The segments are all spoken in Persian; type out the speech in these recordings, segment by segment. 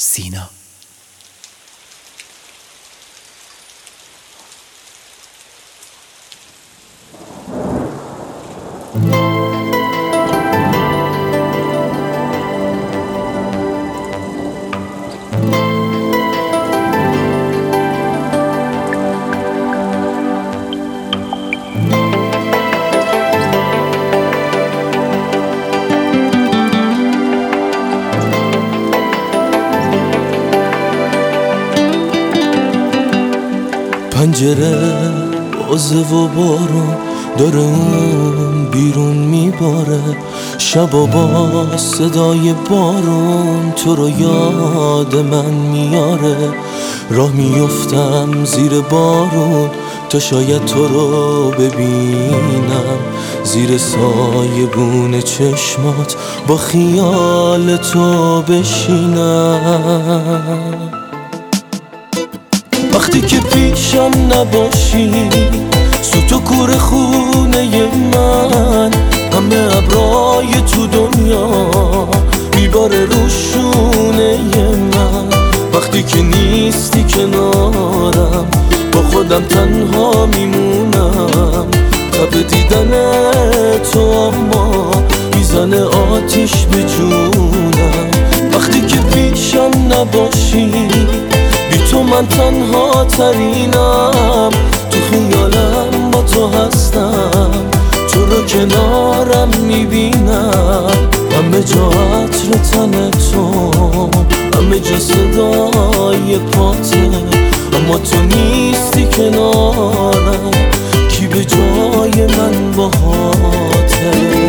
سینا. پنجره بازه و بارون داره اون بیرون میباره، شبا با صدای بارون تو رو یاد من میاره. راه میفتم زیر بارون تا شاید تو رو ببینم، زیر سایبون چشمات با خیال تو بشینم. وقتی که پیشم نباشی سوت و کور خونه من، همه ابرای تو دنیا میباره رو شونه من. وقتی که نیستی کنارم با خودم تنها میمونم، تب دیدن تو اما میزنه آتیش به جونم. وقتی که پیشم نباشی بی تو من تنها ترینم، تو خیالم با تو هستم، تو رو کنارم میبینم. همه جا عطر تن تو، همه جا صدای پاته، اما تو نیستی کنارم، کی به جای من باهاته.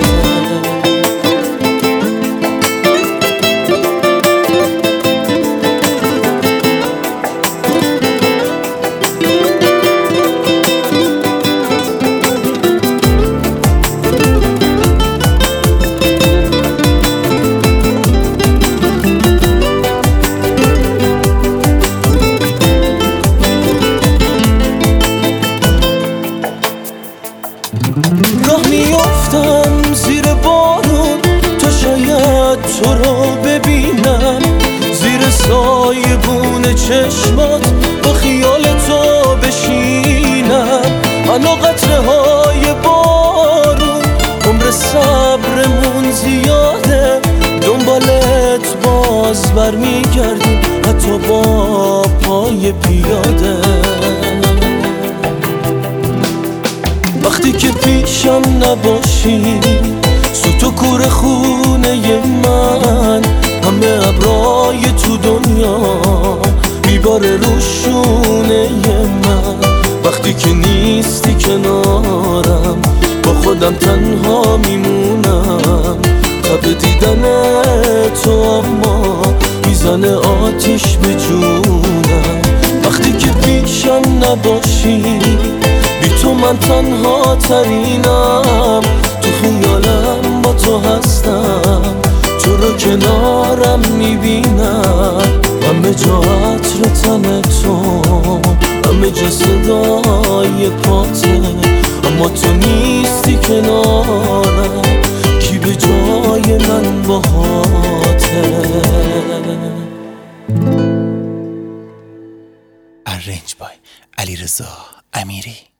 گاه میافتم زیر بارون تا شاید تو رو ببینم، زیر سایبون چشمات با خیال تو بشینم. انا قطره های بارون عمر صبرمون زیاده، دنبالت باز برمیگردیم حتی با پای پیاده. وقتی که پیشم نباشی سوت و کور خونه من، همه ابرای تو دنیا میباره رو شونه من. وقتی که نیستی کنارم با خودم تنها میمونم، تب دیدن تو اما میزنه آتیش به جونم. وقتی که پیشم نباشی بی تو من تنها ترینم، تو خیالم با تو هستم، تو رو کنارم میبینم. همه جا عطر تن تو، همه جا صدای پاته، اما تو نیستی کنارم، کی به جای من باهاته. ارنج بای علیرضا امیری.